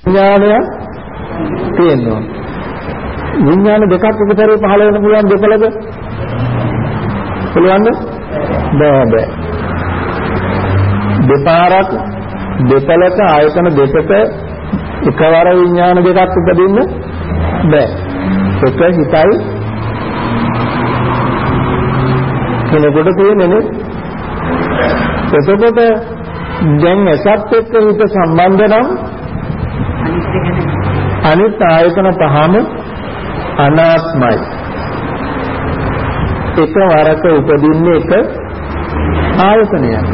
විඥානය තියෙනවා. විඥාන දෙකක් එකතරේ පහළ වෙන්න පුළුවන් දෙකලද? පුළුවන්ද? බෑ. දෙපාරක් දෙපලක ආයතන දෙකක එකවර විඥාන දෙකක් උපදින්න බෑ. එක හිතයි කෙනෙකුට තියෙන්නේ. එතකොට දැන් එසත් එක්ක හිත සම්බන්ධ නම් අනිත් ආයතන පහම අනාත්මයි. එකවරක උපදින්නේ එක ආයතනයක්.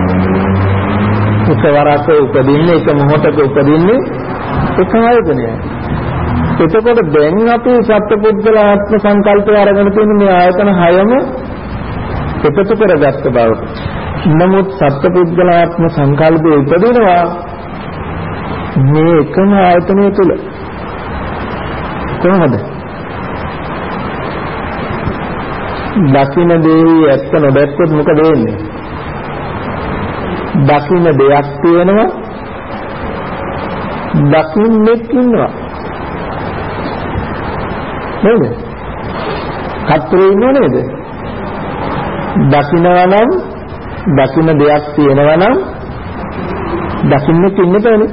එකවරක උපදින්නේ එක මොහොතක උපදින්නේ එක ආයතනයක්. එතකොට දැන් අපි සත්පුද්ගල ආත්ම සංකල්පය අරගෙන තියෙන මේ ආයතන හයම එකතු කරගත්ත බව. නමුත් සත්පුද්ගල ආත්ම සංකල්පය උපදිනවා මේ එකම ආයතනය තුල. කොහොමද? දකින්න දේ ඇත්ත නොදැක්කොත් මොකද වෙන්නේ? දකින්න දෙයක් තියෙනවා, දකින්නෙක් ඉන්නවා. නේද? කතරේ ඉන්නව නේද? දකින්නවා නම් දකින්න දෙයක් තියෙනවා නම් දකින්නෙක් ඉන්නකනේ.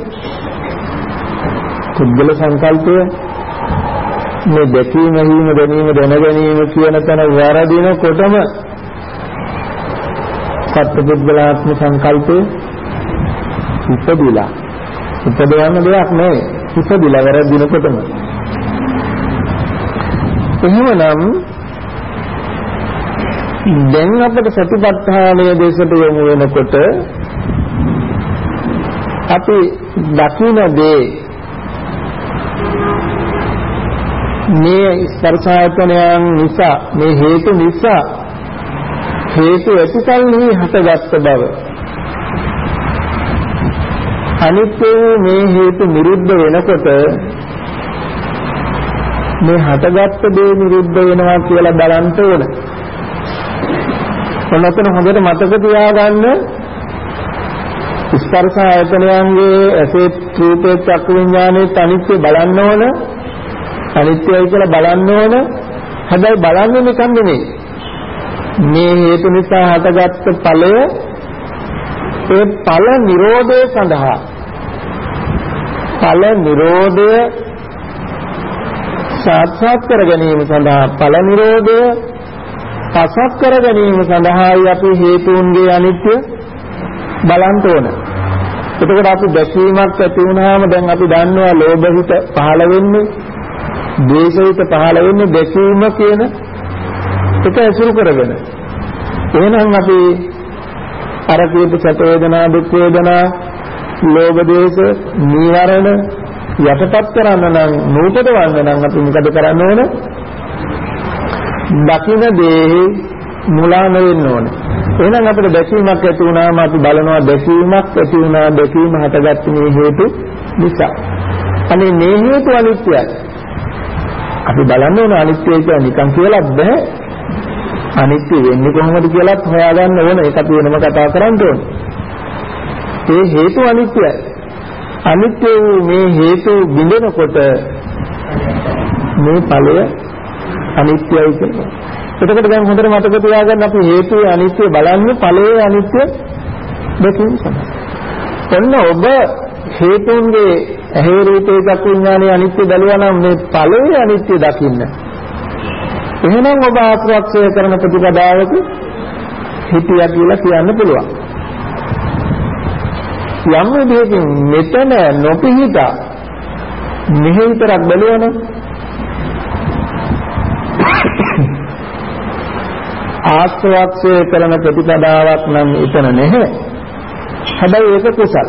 කුද්දල සංකල්පය මේ දැකීම, හිම, දැනීම, දැනගැනීම කියන තැන වරදිනකොටම සත්පුද්ගලාත්ම සංකල්පය ඉපදිලා. ඉපදවන්න දෙයක් නෑ. ඉපදිලා වරදිනකොටම. එහෙමනම් දැන් අපිට සතිපට්ඨානයේ දේශයට යොමු වෙනකොට අපි දකින්න දේ මේ ස්පර්ශ ආයතනයන් නිසා, මේ හේතු නිසා, හේතු ඇතිකල්හි හටගත් බව. අනිත්‍ය මේ හේතු නිරුද්ධ වෙනකොට මේ හටගත් දේ නිරුද්ධ වෙනවා කියලා බලන්න ඕන. ඔන්නතන හොඳට මතක තියාගන්න ස්පර්ශ ආයතනයන්ගේ ඇසේ රූපේ චක්කු විඥානයේ අනිත්‍ය බලන්න ඕන. අනිත්‍යයි කියලා බලන්න ඕන. හැබැයි බලන්නේ නිකන් නෙමෙයි. මේ හේතු නිසා හටගත්තු ඵලය ඒ ඵල නිරෝධය සඳහා ඵල නිරෝධය සාක්ෂාත් කර ගැනීම සඳහා ඵල නිරෝධය පසක් කර ගැනීම සඳහායි අපි හේතුන්ගේ අනිත්‍ය බලන්න ඕන. එතකොට අපි දැකීමක් ඇති වුණාම දැන් අපි දන්නවා ලෝභ හිත පහළ වෙන්නේ, ද්වේෂ හිත පහළ වෙන්නේ දැකීම කියන එක ඇසුරු කරගෙන. එහෙනම් අපි අර කියපු සැප වේදනා, දුක් වේදනා, ලෝභ දේශ, නීවරණ යටපත් කරන්න නම්, නූපදවන්න නම් අපි මොකද කරන්න ඕන? දකින්න දේ මුලා නොවෙන්න ඕන. එහෙනම් අපිට දැකීමක් ඇති වුණාම අපි බලනවා දැකීමක් ඇති වුණා, දැකීම හටගත්තේ මේ හේතු නිසා. අනේ මේ හේතු අනිත්‍යයි. අපි බලන්න ඕන අනිත්‍යයි කියන්නේ නිකන් කියලා බෑ. අනිත්‍ය වෙන්නේ කොහොමද කියලාත් හොයාගන්න ඕන. ඒක අපි වෙනම කතා කරන්න ඕන. මේ හේතු අනිත්‍යයි. අනිත්‍ය මේ හේතු බිඳෙනකොට මේ ඵලය අනිත්‍යයි කියනවා. එතකොට දැන් හොඳට මතක තියාගන්න අපි හේතුවේ අනිත්‍ය බලන්නේ ඵලයේ අනිත්‍ය දෙකම සමයි. ඔන්න ඔබ හේතුන්ගේ ඇහි රූපේ චක්කු විඥානයේ අනිත්‍ය බැලුවා නම් මේ ඵලයේ අනිත්‍ය දකින්න. එහෙනම් ඔබ ආශ්‍රක්ෂය කරන ප්‍රතිපදාවක හිතියා කියලා කියන්න පුළුවන්. යම් විදිහකින් මෙතන නොපිහිටා මෙහි විතරක් බැලුවනම් ආශ්‍රක්ෂය කරන ප්‍රතිපදාවක් නම් එතන නැහැ. හැබැයි ඒක කුසල.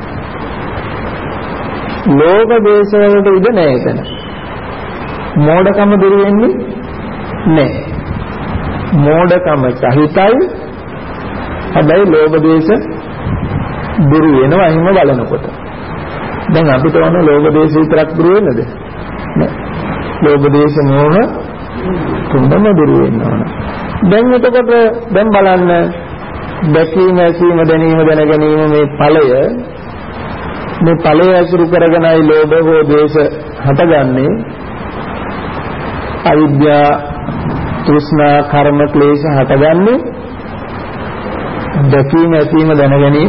ලෝභ දේශ වලට ඉඩ නැහැ එතන. මෝඩකම දුරු වෙන්නේ නැහැ. මෝඩකම සහිතයි. හැබැයි ලෝභ දේශ දුරු වෙනවා එහෙම බලනකොට. දැන් අපිට ඕන ලෝභ දේශ විතරක් දුරු වෙන්නද? නෑ. ලෝභ දේශ මොහ තුනම දුරු වෙන්න ඕන. දැන් එතකොට දැන් බලන්න දැකීම, ඇසීම, දැනීම, දැනගැනීම මේ ඵලය මේ ඵලය අසුරු කරගෙනයි ලෝභ හෝ ද්වේෂ හටගන්නේ. අවිද්‍යා තෘෂ්ණා කර්ම ක්ලේශ හටගන්නේ දැකීම ඇසීම දැනගැනීම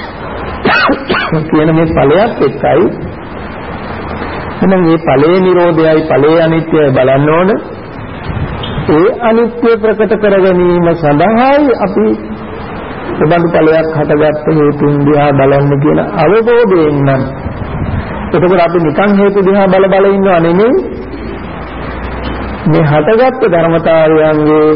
කියන මේ ඵලයක් එක්කයි. එහෙනම් මේ ඵලයේ නිරෝධයයි ඵලයේ අනිත්‍යයි බලන්න ඕන. ඒ අනිත්‍ය ප්‍රකට කර ගැනීම සඳහායි අපි සබඳු ඵලයක් හටගත්ත හේතුන් දිහා බලන්න කියන අවබෝධයෙන් නම් එතකොට අපි නිකන් හේතු දිහා බල බල ඉන්නව නෙමෙයි. මේ හටගත්ත ධර්මතාවයන්ගේ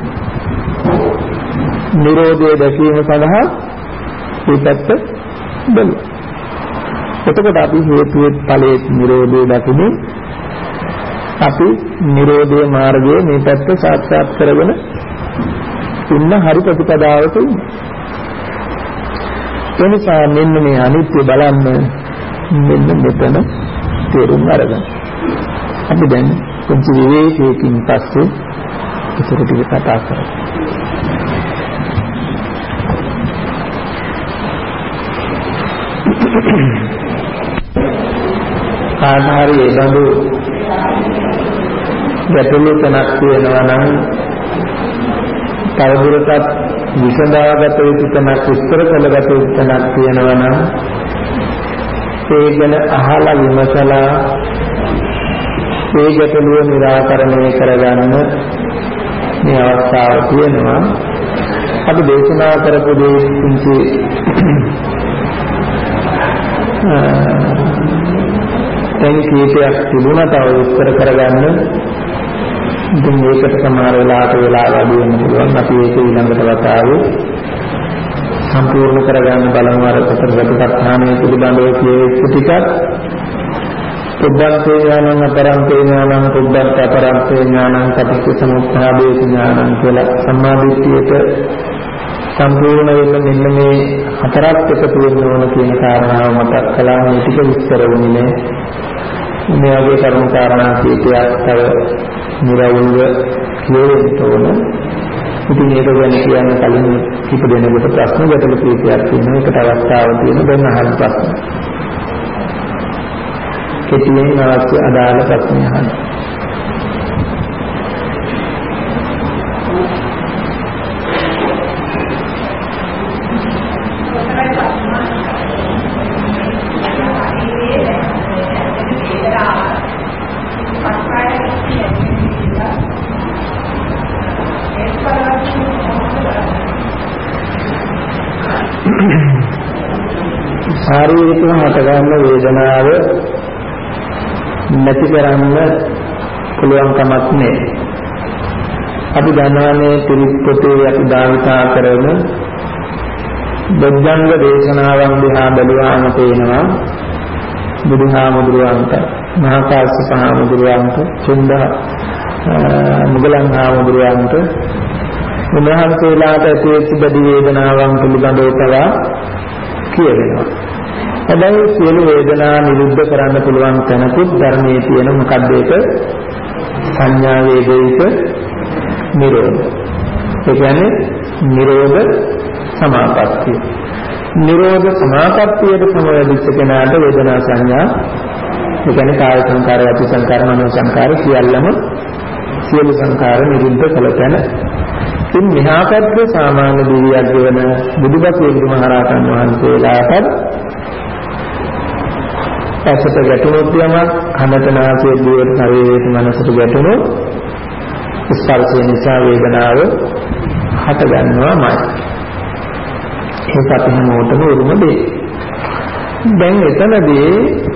නිරෝධය දැකීම සඳහා මේ පැත්ත බලමු. එතකොට අපි හේතුවේ ඵලයේ නිරෝධය දකින්නේ අපි නිරෝධයේ මාර්ගයේ මේ පැත්ත සාක්ෂාත් කරගෙන ඉන්න හරි ප්‍රතිපදාවක ඉන්නේ. එනිසා මෙන්න මේ අනිත්‍ය බලන්න මෙන්න මෙතන තේරුම් අරගන්න. අපි දැන් කුංචි විවේකයෙන් පස්සේ ඉතුරු ටික කතා කරමු. ආධාරය බඳු ගැටලු තනක් තියෙනවා නම් තවදුරටත් විසඳාගත යුතු තනක් විස්තර කළගත යුතු තනක් තියෙනවා නම් ඒ ගැන අහලා විමසලා ඒ ගැටලුව निराකරණය කරගන්න මේ අවස්ථාව තියෙනවා. අපි දේශනා කරපු දේ කිංචි දැන් කීපයක් තිබුණා තව විස්තර කරගන්න. ඉතින් මේකට සමහර වෙලාවට වෙලා වැඩි වෙන්න පුළුවන්. අපි ඒක ඊළඟට වතාවේ සම්පූර්ණ කරගන්න බලමු. අර සතරගතපත්ථානයේ පිළිබඳව කියවෙච්ච ටිකත් පුබ්බන්තේ ඥානං අපරන්තේ ඥානං පුබ්බන්ත අපරන්තේ ඥානං පටිච්ච සමුප්පාදේ ඥානං කියලා සම්මාදිට්ඨියට සම්පූර්ණ වෙන්න මෙන්න මේ හතරක් එකතු වෙන්න ඕන කියන කාරණාව මතක් කළා. මේ ටික විස්තර වුණේ මේ වගේ කරුණු කාරණා කීපයක් තව නිරවුල්ව කියවෙන්න ඕන. ඉතින් ඒක ගැන කියන්න කලින් කිප දෙනකොට ප්‍රශ්න ගැටලු කීපයක් තියෙනවා. ඒකට අවස්ථාවක් තියෙනවා. දැන් අහන්න ප්‍රශ්න. කෙටියෙන් අවශ්‍ය අදාළ ප්‍රශ්න අහන්න. ශාරීරිකව හටගන්න වේදනාව නැති කරන්න පුළුවන් කමක් නැහැ. අපි දන්නවානේ පිරිත් පොතේ අපි භාවිතා කරන බොද්ධංග දේශනාවන් දිහා බැලුවාම පේනවා බුදුහාමුදුරුවන්ට මහා කාශ්‍යප හාමුදුරුවන්ට චුන්ද මුගලන් හාමුදුරුවන්ට උන්වහන්සේලාට ඇතිවෙච්ච බැදි වේදනාවන් පිළිබඳව පවා කියවෙනවා. හැබැයි සියලු වේදනා නිරුද්ධ කරන්න පුළුවන් තැනකුත් ධර්මයේ තියෙන මොකක්ද ඒක? සංඥා වේදිත නිරෝධ. ඒ කියන්නේ නිරෝධ සමාපත්තිය. නිරෝධ සමාපත්තියට සමවැදිච්ච කෙනාට වේදනා සංඥා, ඒ කියන්නේ කාය සංකාර, වාචික සංකාර, මනෝ සංකාර සියල්ලම සියලු සංකාර නිරුද්ධ කළ තැන. ඉතින් මෙහාපත්ව සාමාන්‍ය දිවියක් ගෙවන බුදුපසේ මහරහතන් වහන්සේලාට ඇසට ගැටුණොත් යමක්, කනට නාසයේ දිවට ශරීරයට මනසට ගැටුණොත් ස්පර්ශය නිසා වේදනාව හට ගන්නවාමයි. ඒක අපි හැමෝටම උරුම දෙයක්. දැන් එතනදී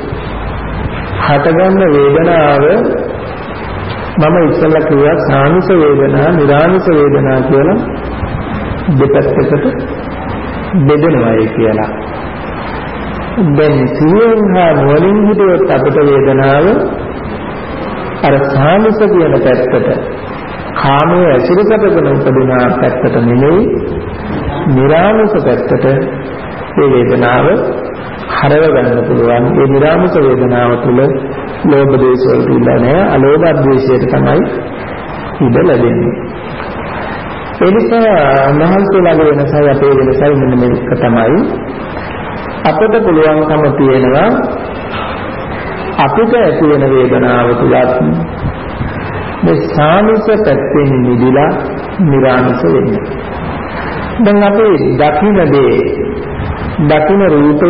හටගන්න වේදනාව මම ඉස්සෙල්ලා කිව්වා සාමිස වේදනා, නිරාමිස වේදනා කියලා දෙපැත්තකට බෙදෙනවායි කියලා. දැන් සියෙන් හා වලින් හිතුවත් අපිට වේදනාව අර සාමිස කියන පැත්තට, කාමයේ ඇසුරු කරගෙන උපදින පැත්තට නෙමෙයි, නිරාමිස පැත්තට මේ වේදනාව හරව ගන්න පුළුවන්. ඒ නිරාමිස වේදනාව තුළ ලෝභ දේශ වලට ඉඳ නැහැ, අලෝභ ද්වේෂයට තමයි ඉඳ ලැබෙන්නේ. ඒ නිසා මහන්සියලාගේ වෙනසයි අපේ වෙනසයි මෙන්න මේක තමයි. අපිට පුළුවන්කම තියෙනවා අපිට ඇති වෙන වේදනාව තුලත් මේ සාමිස පැත්තෙන් නිදිලා නිරාමිස වෙන්නේ. දැන් අපි දකින්න රූපය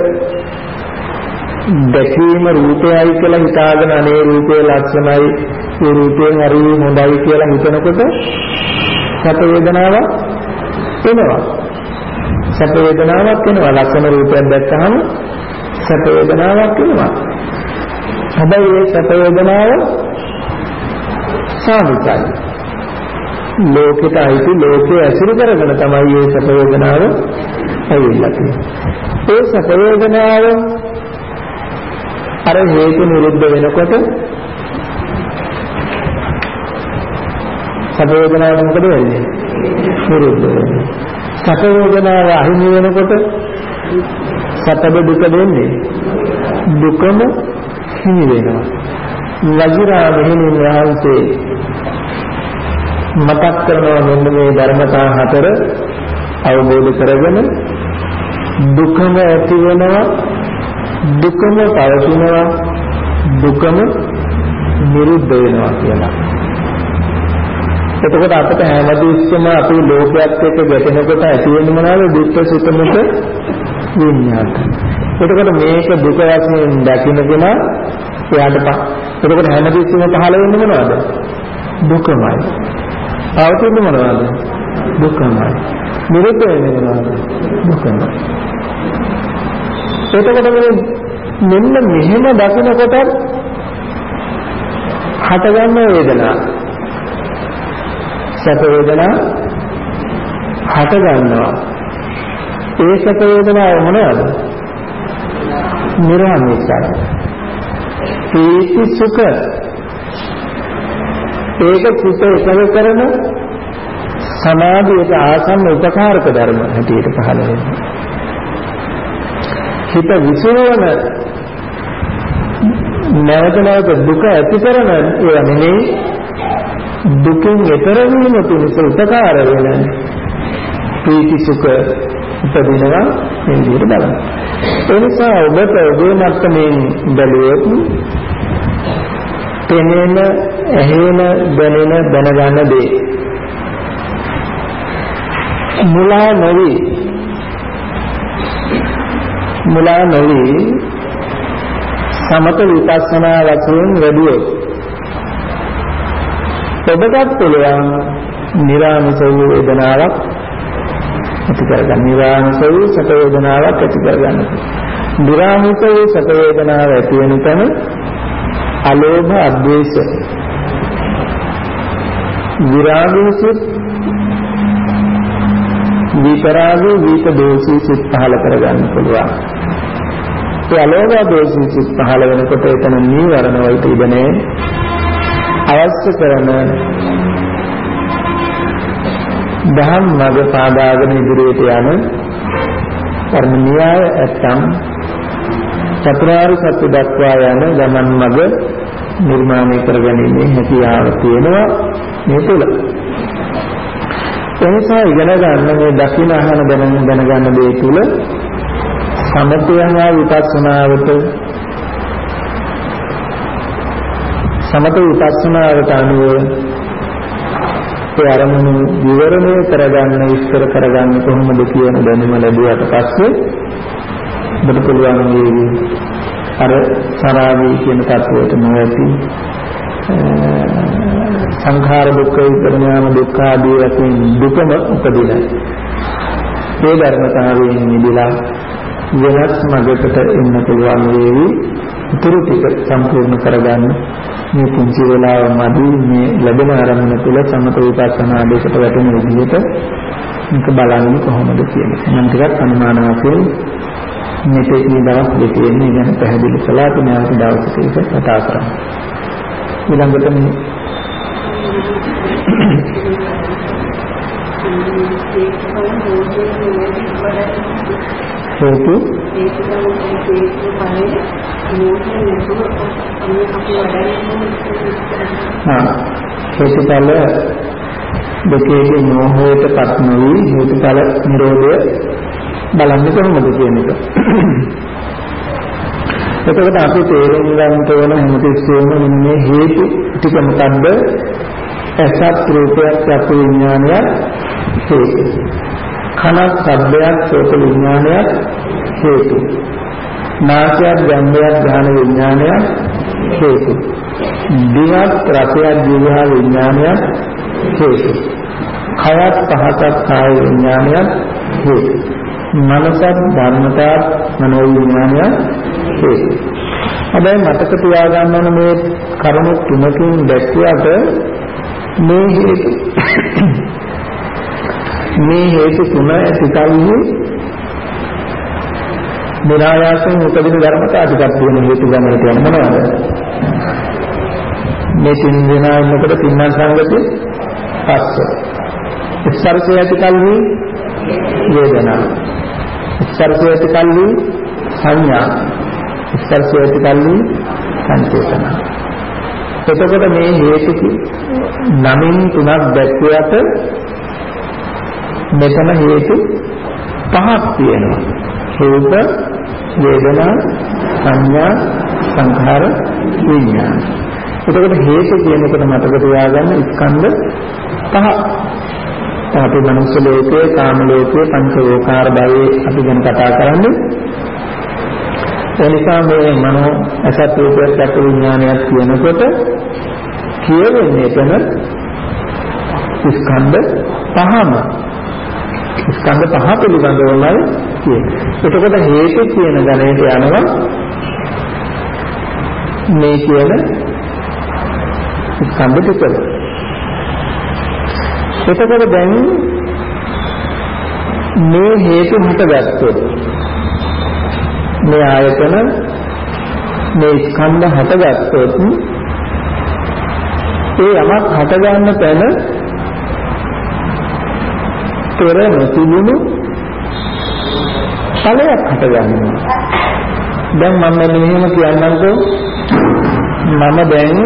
දැකීම රූපයයි කියලා හිතාගෙන අනේ රූපේ ලක්ෂණයි ඒ රූපයෙන් හරි හොඳයි කියලා හිතනකොට සැප වේදනාවක් එනවා. සැප වේදනාවක් එනවා. ලක්ෂණ රූපයක් දැක්කහම සැප වේදනාවක් එනවා. හැබැයි ඒ සැප වේදනාව සාමිකයි. ලෝකයට අයිති ලෝකයේ ඇසුරු කරගෙන තමයි මේ සැප වේදනාව ඇවිල්ලා තියෙන්නේ. ඒ සැප වේදනාව අර හේතු නිරුද්ධ වෙනකොට සැප වේදනාව මොකද වෙන්නේ? නිරුද්ධ වෙනවා. සැප වේදනාව අහිමි වෙනකොට සැපද දුක දෙන්නේ? දුකම හිමි වෙනවා. වජිරා මෙහෙණින් වහන්සේ මතක් කරනවා මෙන්න මේ ධර්මතා හතර අවබෝධ කරගෙන දුකම ඇති වෙනවා, දුකම පවතිනවා, දුකම නිරුද්ධ වෙනවා කියලා. එතකොට අපිට හැමදෙස්සම අපේ ලෝකයක් එක්ක ගැටෙනකොට ඇති වෙන්නේ මොනවාද? දුක්ඛ සුඛ මුඛ විඤ්ඤාණ. එතකොට මේක දුක වශයෙන් දකින්නගෙන එයාට එතකොට හැමදෙස්සම පහළ වෙන්නේ මොනවද? දුකමයි. පවතින්නේ මොනවද? දුකමයි. නිරුද්ධ වෙන්නේ මොනවද? දුකමයි. එතකොට මෙන්න මෙහෙම දකිනකොට හටගන්න වේදනාව සැප වේදනා හට ගන්නවා. ඒ සැප වේදනාව මොනවද? නිරාමිසයි. පීති සුඛ ඒක සුඛ එකල කරන සමාධියට ආසන්න උපකාරක ධර්ම හැටියට පහළ වෙනවා. හිත විසිරවන නැවත නැවත දුක ඇති කරන ඒවා නෙමෙයි දුකින් ඈතර වීම පිණිස උපකාර වෙන ප්‍රීති සුඛ උපදිනවා මේ විදිහට බලන්න. ඒ නිසා ඔබට ඔබේ මත්තමින් බැලුවොත් පෙනෙන, ඇහෙන, දැනෙන, දැනගන්න දේ මුලා නොවි සමත විපස්සනා වශයෙන් වැඩිවොත් ඔබට පුළුවන් නිරාමිස වූ වේදනාවක් ඇති කරගන්න. නිරාමිස වූ සැප වේදනාවක් ඇති කරගන්න. නිරාමිස වූ සැප වේදනාව ඇති වෙන තැන අලෝභ, අද්වේෂ, විරාගී සිත්, විතරාගී, විත දෝෂී සිත් පහළ කරගන්න පුළුවන්. ඒ අලෝභ, දෝෂී සිත් පහළ වෙනකොට එතන නීවරණ වලට ඉබනේ අවශ්‍ය කරන දහම් මඟ පාදාගෙන ඉදිරියට යන කර්ම න්‍යාය ඇත්තම් චතුරාර්ය සත්‍ය දක්වා යන ගමන් මඟ නිර්මාණය කරගැනීමේ හැකියාව තියෙනවා මේ තුල. එනිසා ඉගෙන ගන්න මේ දකින අහන දැනගන්න දේ තුල සමථය හා විපස්සනාවට සමථ විපස්සනාවට අනුව ඒ අරමුණු විවරණය කරගන්න, ඉස්තර කරගන්න කොහොමද කියන දැනුම ලැබුවට පස්සේ ඔබට පුළුවන් වේවි අර සරාවී කියන තත්වයට නොඇති සංඛාර දුක්ඛ විපරිණාම දුක්ඛ ආදී වශයෙන් දුකම උපදින ඒ ධර්මතාවයෙන් මිදලා වෙනස් මඟකට එන්න පුළුවන් වේවි. උතුරු ටික සම්පූර්ණ කරගන්න මේ පුංචි වෙලාව මදි. මේ ලැබෙන ආරම්භන තුළ සමත විපස්සනා දෙකට වැටෙන විදිහට මේක බලන්නේ කොහොමද කියන එක. මම ටිකක් අනුමාන වශයෙන් මේකේ දවස් දෙකේ ඉන්නේ ගැන පැහැදිලි කළා. නැවත දවසක ඒක කතා කරමු. ඊළඟට මේ හේතු හේතුඵල දෙකේදී මෝහයට පත් නොවි හේතුඵල නිරෝධය බලන්නේ කොහොමද කියන එක. එතකොට අපි තේරුම් ගන්න ඕන හැමතිස්සෙම මේ හේතු ටික මොකද්ද? ඇසත් රූපයක් චක්කු විඥානයක් හේතු. කනක් ශබ්දයක් සෝත විඥානයක් හේතු. නාසයක් ගන්ධයක් ධාන විඥානයක් හේතු. දිවක් රසයක් ජීවහා විඥානයක් හේතු. කයත් පහසක් කාය විඥානයක් හේතු. මනසත් ධර්මතාවක් මනෝ විඥානයක් හේතු. හැබැයි මතක තියාගන්න ඕන මේ කරුණු තුනකින් දැක්වියට මේ හේතු තුන ඇතිකල්හි නිරායාසයෙන් උපදින ධර්මතා ටිකක් තියෙන හේතු ගමනට යන මොනවද? මේ තින් දෙනා ඉන්නකොට තින්න සංගති පස්ස. ස්පර්ශය ඇතිකල්හි වේදනා. ස්පර්ශය ඇතිකල්හි සංඥා. ස්පර්ශය ඇතිකල්හි සංචේතන. එතකොට මේ හේතු නමින් තුනක් දැක්වියට මෙතන හේතු පහක් තියෙනවා. රූප, වේදනා, සංඥා, සංඛාර, විඥාන. එතකොට හේතු කියනකොට මතක තියාගන්න ස්කන්ධ පහ. අපි මනුස්ස ලෝකයේ, කාම ලෝකයේ, පංචවෝකාර භවයේ අපි ගැන කතා කරන්නේ. එනිසා මේ මනෝ අසත් රූපයක් චක්කු විඥානයක් කියනකොට කියවෙන්නේ එතන ස්කන්ධ පහම. ස්කන්ධ පහ පිළිබඳවමයි කියන්නේ. එතකොට හේතු කියන ගණයට යනවා මේ කියන ස්කන්ධ ටික. එතකොට දැන් මේ හේතු හටගත්තොත් මේ ආයතන මේ ස්කන්ධ හටගත්තොත් ඒ යමක් හටගන්න තැන පෙර නොතිබුණු ඵලයක් හටගන්නවා. දැන් මම මෙහෙම කියන්නම්කෝ මම දැන්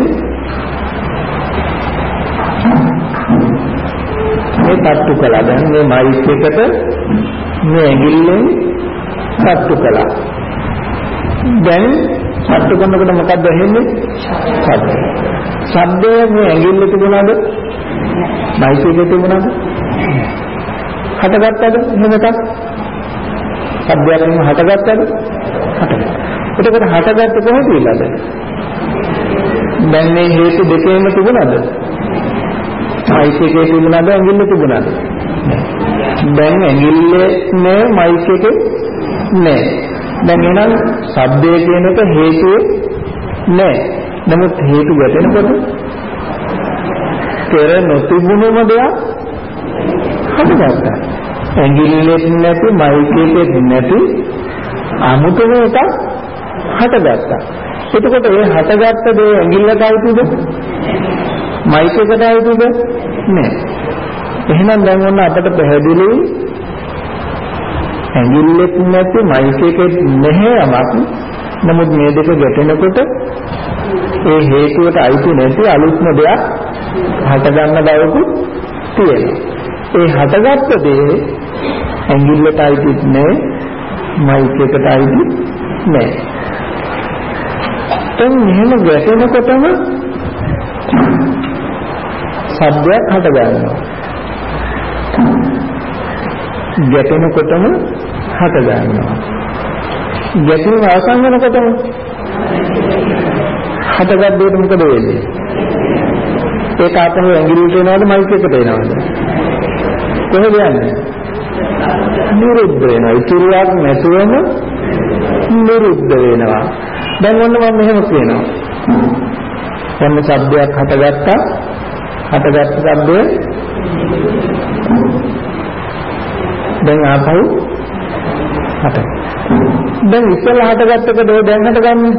මේ තට්ටු කළා. දැන් මේ මයික් එකට මේ ඇඟිල්ලෙන් තට්ටු කළා. දැන් තට්ටු කරනකොට මොකක්ද වෙන්නේ? ශබ්ද. ශබ්දය මේ ඇඟිල්ලේ තිබුණාද? මයික් එකේ තිබුණාද? හටගත්තද? එහෙම එකක් ශබ්දයක් එහෙම හටගත්තද? එතකොට හටගත්තේ කොහොමද ඉන්නද? දැන් මේ හේතු දෙකේම තිබුණාද? මයික් එකේ තිබුණාද? ඇඟිල්ලේ තිබුණාද? දැන් ඇඟිල්ලේ නෑ මයික් එකේ නෑ. දැන් එහෙනම් ශබ්දය කියන එක හේතුව නෑ. නමුත් හේතු ගැටෙනකොට පෙර නොතිබුණුම දෙයක් හටගත්තා. ඇඟිල්ලෙත් නැති මයික් එකෙත් නැති අමුතුම එකක් හටගත්තා. එතකොට ඒ හටගත්ත දේ ඇඟිල්ලට අයිතිද? මයික් එකට අයිතිද? නෑ. එහෙනම් දැන් ඔන්න අපට පැහැදිලි ඇඟිල්ලෙත් නැති මයික් එකෙත් නැහැ යමක්. නමුත් මේ දෙක ගැටෙනකොට ඒ හේතුවට අයිති නැති අලුත්ම දෙයක් හටගන්න බවකුත් තියෙනවා. ඒ හටගත්ත දේ ඇඟිල්ලට අයිතිත් නැහැ මයික් එකට අයිති නැහැ. දැන් මෙහෙම ගැටෙනකොටම ශබ්දයක් හටගන්නවා. ගැටෙනකොටම හටගන්නවා. ගැටීම අවසන් වෙනකොටම හටගත් දෙයට මොකද වෙන්නේ? ඒක ආපහු ඇඟිල්ලට එනවද මයික් එකට එනවද? කොහෙද යන්නේ? නිරුද්ධ වෙනවා. ඉතුරුවක් නැතුවම නිරුද්ධ වෙනවා. දැන් ඔන්න මම මෙහෙම කියනවා. ඔන්න ශබ්දයක් හටගත්තා. හටගත්ත ශබ්දය දැන් ආපහු හට. දැන් ඉස්සෙල්ලා හටගත්තකද දැන් හටගන්නේ?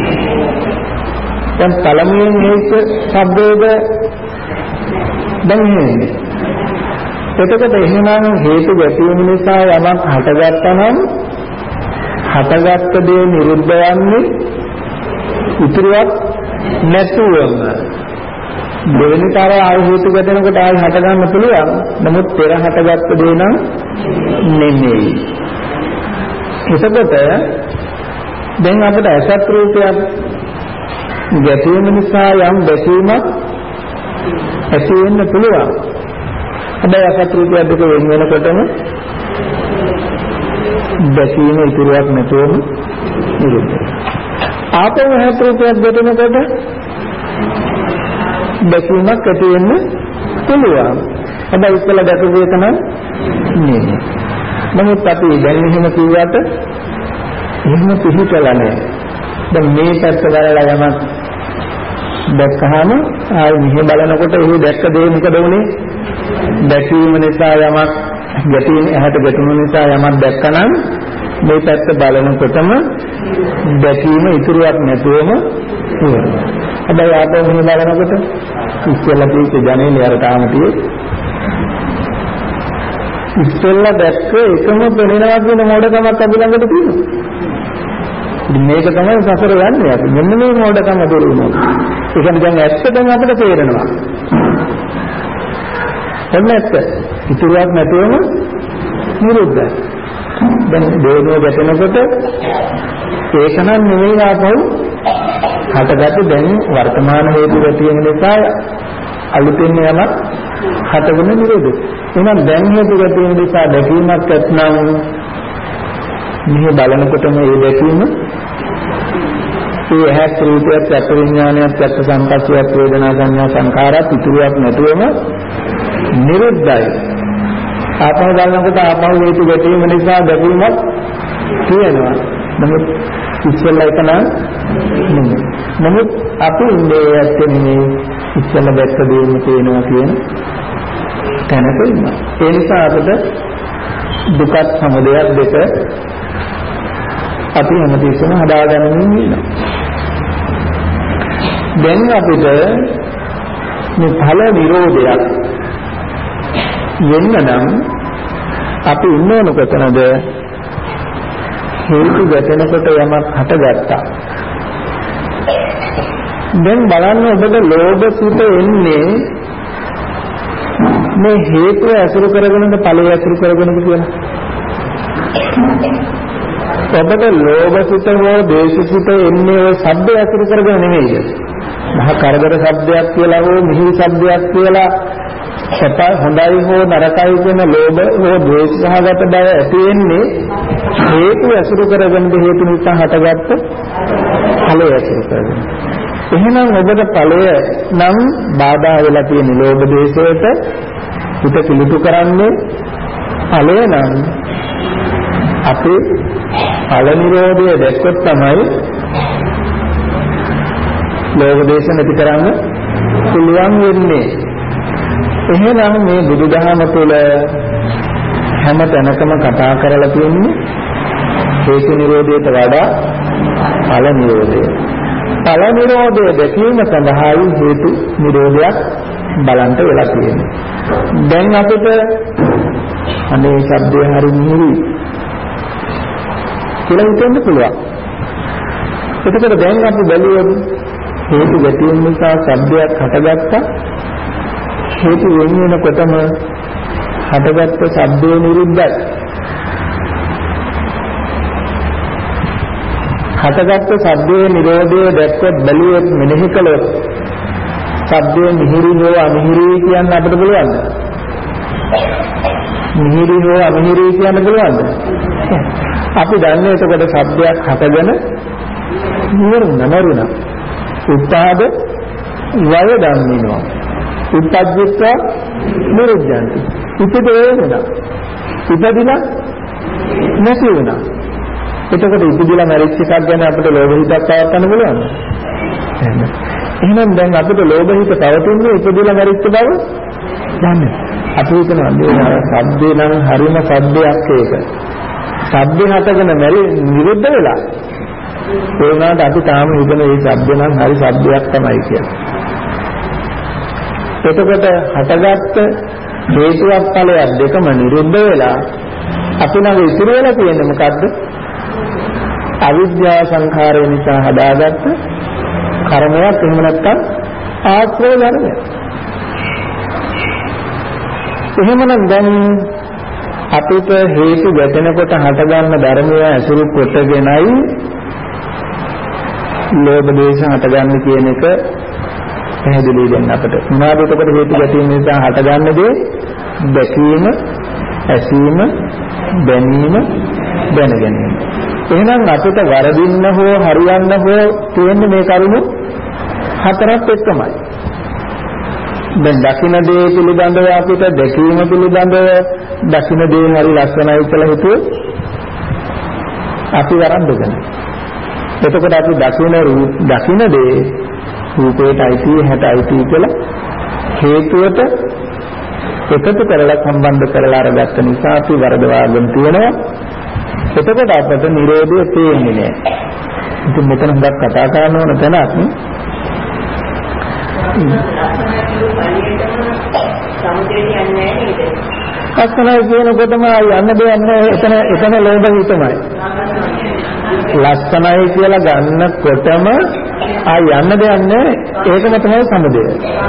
දැන් පළමුවෙන් මේක ශබ්දයේද දැන් එන්නේ. එතකොට එහෙනම් හේතු ගැටීම නිසා යමක් හටගත්තා නම් හටගත්ත දේ නිරුද්ධ යන්නේ ඉතුරුවක් නැතුවම. දෙවෙනි තර ආය හේතු ගැටෙනකොට ආය හට ගන්න පුළුවන්. නමුත් පෙර හටගත්ත දේ නම් නෙමෙයි. එතකොට දැන් අපිට අසත් රූපයක් ගැටීම නිසා යම් දැකීමක් ඇති වෙන්න පුළුවන්. හැබැයි අසත් රූපයක් දෙක වෙන වෙනකොටම දැකීම ඉතුරුවක් නැතුවම නිරුද්ධයි. ආපහු අසත් රූපයක් දෙතනකොට දැකීමක් ඇති වෙන්න පුළුවන්. හැබැයි ඉස්සෙල්ලා දැකපු එක නම් නෙමෙයි. නමුත් අපි දැන් එහෙම කිව්වට එහෙම පිළිතලා නැහැ. දැන් මේ පැත්ත බලලා යමක් දැක්කහම ආයෙ මෙහෙ බලනකොට ඒ දැක්ක දේ මොකද උනේ? දැකීම නිසා යමක් ගැටීම ඇහැට ගැටුම නිසා යමක් දැක්කනම් මේ පැත්ත බලනකොටම දැකීම ඉතුරුවක් නැතුවම ඉවරයි. හැබැයි ආපහු මෙහෙ බලනකොට ඉස්සෙල්ලා තියෙච්ච ජනේලේ අර තාම ඉස්සෙල්ලා දැක්ක එකම පෙනෙනවා කියන මොඩකමක් අපි ළඟට තියෙනවා. මේක තමයි සසර යන්නේ අපි. මෙන්න මේ මොඩකම දුරු වෙනවා. ඒ කියන්නේ දැන් ඇත්තටම අපිට තේරෙනවා. එන්න ඇත්ත. ඉතුරුවක් නැතුවම නිරුද්ධයි. දැන් දේනෝ ගැටෙනකොට ඒකනම් නෙවෙයි ආපහු හටගත්තු දැන් වර්තමාන හේතු ගැටීම නිසා අලුතෙන් යමක් හටගෙන නිරෝධයි. එහෙනම් දැන් හේතු ගැටීම නිසා දැකීමක් නැත්නම් මෙහි බලනකොටම ඒ දැකීම ඒ ඇහත් රූපයත් චක්ක විඥානයත් චක්ක සංපස්සියත් වේදනා සංඥා සංකාරات ඉතුරුවක් නැතුවම නිරුද්ධයි. ආපහු බලනකොට ආපහු හේතු ගැටීම නිසා දැකීමක් තියෙනවා. නමුත් ඉස්සෙල්ලා එක නම් නමුත් අපි ඉන්නේ ඇත්තේ නෙමෙයි ඉස්සෙල්ලා දැක්ක දේම පේනවා කියන තැනක ඉන්නවා. ඒ නිසා අපිට දුකත් සමුදයක් දෙක අපි හැමතිස්සෙම හදාගන්නමින් ඉන්නවා. දැන් අපිට මේ ඵල නිරෝධයක් වෙන්න නම් අපි ඉන්න ඕන කොතනද? හේතු ගැටෙනකොට යමක් හටගත්තා. දැන් බලන්න ඔබට ලෝභ සිත එන්නේ මේ හේතුව ඇසුරු කරගෙනද ඵලය ඇසුරු කරගෙනද කියලා. ඔබට ලෝභ සිත හෝ ද්වේෂ සිත එන්නේ ඔය ශබ්ද ඇසුරු කරගෙන නෙමෙයිද? මහා කරදර ශබ්දයක් කියලා හෝ මිහිරි ශබ්දයක් කියලා සත හොඳයි හෝ නරකයි කියන ලෝභ හෝ ද්වේෂ සහගත බව ඇති වෙන්නේ හේතු ඇසුරු කරගෙන හේතු නිසා හටගත්ත ඵලය ඇසුරු කරගෙන. එහෙනම් ඔබට ඵලය නම් බාධා වෙලා තියෙන ලෝභ ද්වේෂයට හිත පිළිතු කරන්නේ ඵලය නම් අපේ ඵල නිරෝධය දැක්කොත් තමයි ලෝභ ද්වේෂ නැති කරන්න පුළුවන් වෙන්නේ. එහෙනම් මේ බුදුදහම තුළ හැම තැනකම කතා කරලා තියෙන්නේ හේතු නිරෝධයට වඩා ඵල නිරෝධය. ඵල නිරෝධය දැකීම සඳහායි හේතු නිරෝධයක් බලන්ට වෙලා තියෙන්නේ. දැන් අපිට අනේ ශබ්දය හරි නිවි කියලා හිතෙන්න පුළුවන්. එතකොට දැන් අපි බැලුවොත් හේතු ගැටීම නිසා ශබ්දයක් හටගත්තා. හේතු වෙන වෙනකොටම හටගත්ත ශබ්දය නිරුද්ධයි. හටගත්ත ශබ්දයේ නිරෝධය දැක්කොත් බැලුවොත් මෙනෙහි කළොත් ශබ්දයේ මිහිරි හෝ අමිහිරි කියන්න අපිට පුළුවන්ද? මිහිරි හෝ අමිහිරි කියන්න පුළුවන්ද? අපි දන්නේ එතකොට ශබ්දයක් හටගෙන නිරුණා. උත්පාද වය ධම්මිනවා. උත්පජ්ජිත්ව නිරුද්ධಂತಿ. ඉතිදේනවා. ඉපදිලා නැති වෙනවා. එතකොට ඉපදිලා මැරිච්ච එකක් ගැන අපිට ලෝභ හිතක් පවත්වන්න පුළුවන්ද? එහෙනම් දැන් අපිට ලෝභ හිත පවතින්නේ ඉපදිලා මැරිච්ච බව දන්නේ. අපි හිතනවා මේ සබ්දේ නම් හරිම සබ්දයක් ඒක. සබ්දේ හටගෙන නිරුද්ධ වෙලා. ඒ වුණාට අපි තාම හිතන මේ සබ්ද නම් හරි සබ්දයක් තමයි කියන්නේ. එතකොට හටගත්ත හේතුවක් ඵලයක් දෙකම නිරුද්ධ වෙලා අපි ළඟ ඉතුරු වෙලා තියෙන්නේ මොකද්ද? අවිද්‍යා සංඛාරය නිසා හදාගත්ත කර්මයක්, එහෙම නැත්නම් ආශ්‍රය ධර්මයක්. එහෙමනම් දැන් අපිට හේතු ගැටෙනකොට හටගන්න ධර්මය අසුරු කොටගෙනයි ලෝභ දේශ හටගන්නේ කියන එක පැහැදිලි වෙන්න අපිට. මොනවාද එතකොට හේතු ගැටීම නිසා හටගන්න දේ? දැකීම, ඇසීම, දැනීම, දැනගැනීම. එහෙනම් අපිට වරදින්න හෝ හරියන්න හෝ තියෙන්නේ මේ කරුණු හතරක් එක්කමයි. දැන් දකින්න දේ පිළිබඳව අපිට දැකීම පිළිබඳව දකින්න දේ හරි ලස්සනයි කියලා හිතුවොත් අපි වරද්දගෙන. එතකොට අපි දකින්න දේ රූපයට අයිති හැටයි කියලා හේතුවට එකතු කරලා සම්බන්ධ කරලා අරගත්ත නිසා අපි වරදවාගෙන තියෙනවා. එතකොට අපට නිරෝධය තේන්නේ නැහැ. ඉතින් මෙතන හුඟක් කතා කරන්න ඕන තැනක් ලස්සනයි කියනකොටම යන්න දෙන්නේ එතන ලෝභ හිතමයි. ලස්සනයි කියලා ගන්නකොටම යන්න දෙන්නේ ඒකම තමයි සමුදය.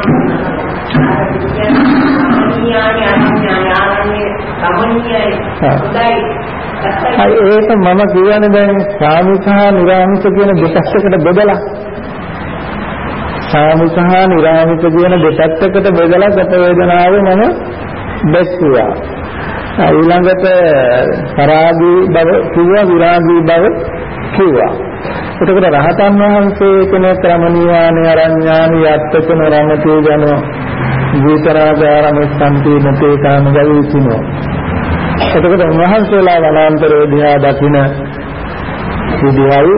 ඒක මම කියන්නේ දැන් සාමිසහ නිරාමිස කියන දෙපැත්තකට බෙදලා සාමිසහ නිරාමිස කියන දෙපැත්තකට බෙදලා ගත වේදනාව මම දැක්ුවා. ඊළඟට පරාගී බව කිව්වා විරාගී බව කිව්වා. එතකොට රහතන් වහන්සේ කෙනෙක් රමණීයානි අරඤ්ඤානි යත්තචන රමතේ ජනෝ විතරාගාරම සම්පීනතේ කාමගවිසිනෝ. එතකොට උන්වහන්සේලා වනාන්තරයේ දිහා දකින විදිහයි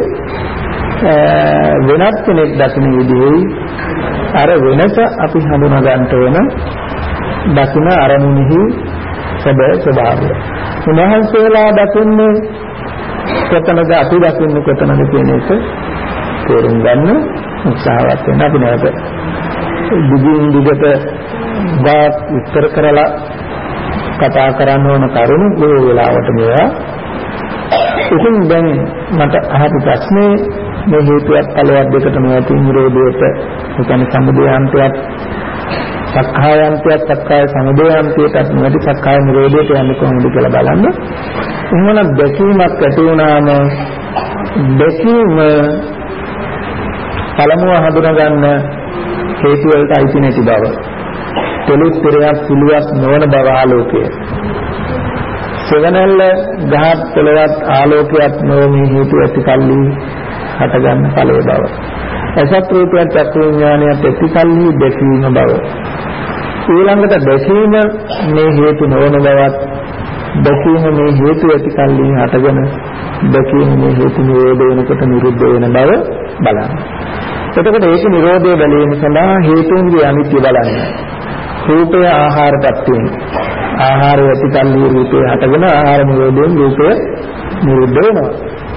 වෙනත් කෙනෙක් දකින විදිහයි අර වෙනස අපි හඳුනා ගන්නට වෙන දකින අරමුණෙහි සැබෑ ස්වභාවය. උන්වහන්සේලා දකින්නේ කොතනද අපි දකින්නේ කොතනද කියන එක තේරුම් ගන්න උත්සාහවත් වෙන අපි නැවත දිගින් දිගට වාක් විස්තර කරලා කතා කරන්න ඕන කරුණු ඒ වෙලාවට මේවා. ඉතින් දැන් මට අහපු ප්‍රශ්නේ මේ හේතුවත් ඵලයක් දෙකට නොඇති නිරෝධයට ඒ කියන්නේ සමුදයාන්තයක් සක්කායන්තයක් සක්කාය සමුදයාන්තයටත් නොඇති සක්කාය නිරෝධයට යන්නේ කොහොමද කියලා බලන්න. එහෙනම් දැකීමක් ඇති වුණාම දැකීම පළමුව හඳුනා ගන්න හේතු වලට අයිති නැති බව. තෙලුත් පෙරයක් පිළිවක් නොවන බව ආලෝකය. සෙවණැල්ල ගහත් පෙළවත් ආලෝකයක් නොවන හේතු ඇති කල්ලි හටගන්න ඵලයේ බව. අසත් රූපයක් චක්කු විඥානයක් ඇති කල්ලි දැකීම බව. ඊළඟට දැකීම මේ හේතු නොවන බවත් දැකීම මේ හේතු ඇති කල්ලි හටගෙන දැකීම මේ හේතු නිරෝධ වෙනකොට නිරුද්ධ වෙන බව බලන්න. එතකොට ඒක නිරෝධය බැලීම සඳහා හේතුන්ගේ අනිත්‍ය බලන්න. රූපය ආහාරපත්යෙන් ආහාරය ඇති කල්ලි රූපය හටගෙන ආහාර නිරෝධයෙන් රූපය නිරුද්ධ වෙනවා.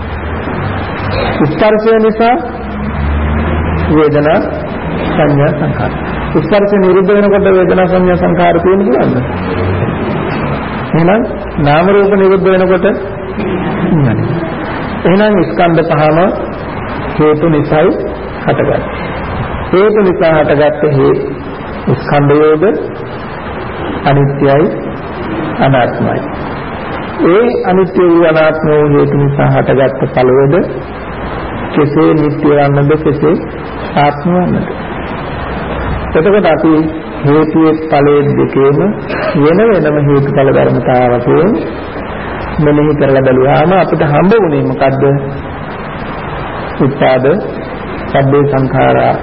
ස්පර්ශය නිසා වේදනා සංඥා සංඛාර. ස්පර්ශය නිරුද්ධ වෙනකොට වේදනා සංඥා සංඛාර තියෙන පුළුවන්ද? එහෙනම් නාම රූප නිරුද්ධ වෙනකොට නෑ. එහෙනම් ස්කන්ධ පහම හේතු නිසායි හටගන්නේ. හේතු නිසා හටගත්තේ ස්කන්ධයෝද අනිත්‍යයි අනාත්මයි. ඒ අනිත්‍ය වූ අනාත්ම වූ හේතු නිසා හටගත්ත ඵලවද කෙසේ නිට්ටය වන්නද කෙසේ ආත්ම වන්නද? එතකොට අපි හේතුයේ ඵලයේ දෙකේම වෙන වෙනම හේතුඵල ධර්මතාවයෙන් මෙනෙහි කරලා බලුවාම අපිට හම්බ වුණේ මොකද්ද? උත්පාද සබ්බේ සංඛාරා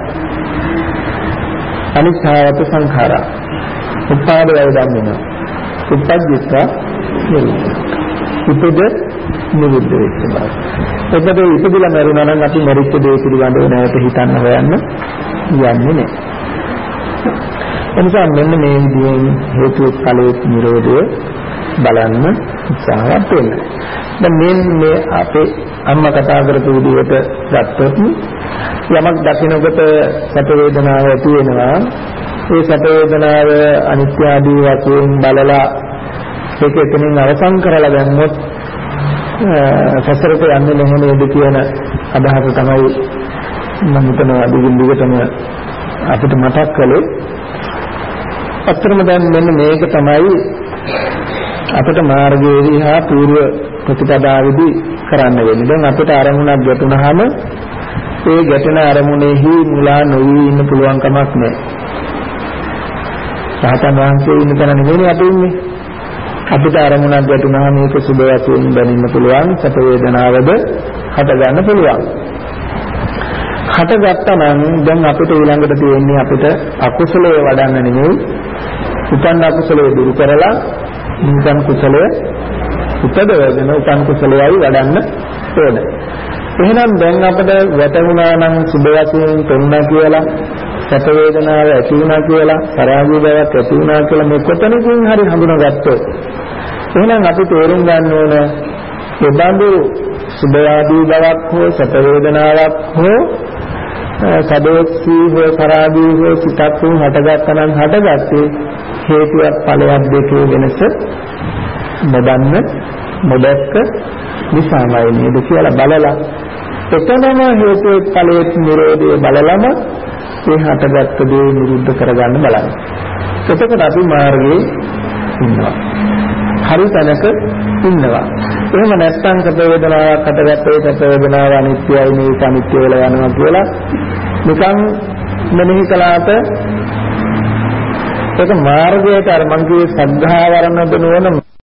අනිච්චාවත සංඛාරා. උත්පාද වේදම් වෙනවා. උත්පජ්ජිත නිරුද්ධ. ඉපද නිරුද්ධ වෙච්ච බව. එතකොට ඉපදලා මරුණා නම් අපි මරිච්ච දේ පිළිබඳව නැවත හිතන්න හොයන්න යන්නේ නැහැ. එනිසා මෙන්න මේ විදිහෙන් හේතු ඵලයේ නිරෝධය බලන්න උත්සාහවත් වෙන්න. දැන් මේ අපේ අම්මා කතා කරපු විදිහට ගත්තොත් යමක් දකිනකොට සැප වේදනාව ඇති වෙනවා. ඒ සැප වේදනාව අනිත්‍ය ආදී වශයෙන් බලලා ඒක එතනින් අවසන් කරලා දැම්මොත් සසරට යන්නේ නැහැ නේද කියන අදහස තමයි මම හිතනවා දිගින් දිගටම අපිට මතක් කළේ. අත්‍තරම දැන් මෙන්න මේක තමයි අපිට මාර්ගයේදී හා పూర్ව ප්‍රතිපදාවේදී කරන්න වෙන්නේ. දැන් අපිට අරමුණක් ගැටුණාම ඒ ගැටෙන අරමුණෙහි මුලා නොවි ඉන්න පුළුවන් කමක් නැහැ. සාතන් වහන්සේ ඉන්න තැන නෙවෙයි අපි ඉන්නේ. අපිට අරමුණක් ගැටුණාම මේක සුබ වශයෙන් දැනෙන්න පුළුවන්, සැප වේදනාවද හට ගන්න පුළුවන්. හටගත්තා නම් දැන් අපිට ඊළඟට තියෙන්නේ අපිට අකුසලයේ වඩන්න නෙමෙයි, උපන් අකුසලයේ දුරු කරලා නිකන් කුසලයේ උපදවගෙන උපන් කුසලයයි වඩන්න ඕන. එහෙනම් දැන් අපිට වැටුණා නම් සුබ වශයෙන් තොන්නා කියලා, සැප වේදනාව ඇති වුණා කියලා, පරාජය බවක් ඇති වුණා කියලා මේ කොතනකින් හරි හඳුනාගත්තොත් එහෙනම් අපි තේරුම් ගන්න ඕන ඒ බඳු සුබයාදී බවක් හෝ සැප වේදනාවක් හෝ සදෝක්ෂී හෝ පරාජය හෝ සිතක් හටගත්තා නම් හටගත්තේ හේතුවක් ඵලයක් දෙකේ වෙනස නොදන්න නොදැක්ක නිසාමයි නේද කියලා බලලා එතනම හේතුවේ ඵලයේ නිරෝධය බලලම ඒ හටගත්ත දේ නිරුද්ධ කරගන්න බලන්න. එතකොට අපි මාර්ගයේ ඉන්නවා. හරි තැනක ඉන්නවා. එහෙම නැත්නම් සැප වේදනාවක් හටගත්තේ සැප වේදනාව අනිත්‍යයි මේක අනිත්‍ය වෙලා යනවා කියලා නිකන් මෙනෙහි කළාට ඒක මාර්ගයට අර මං කියේ සද්ධා වරණද නොවන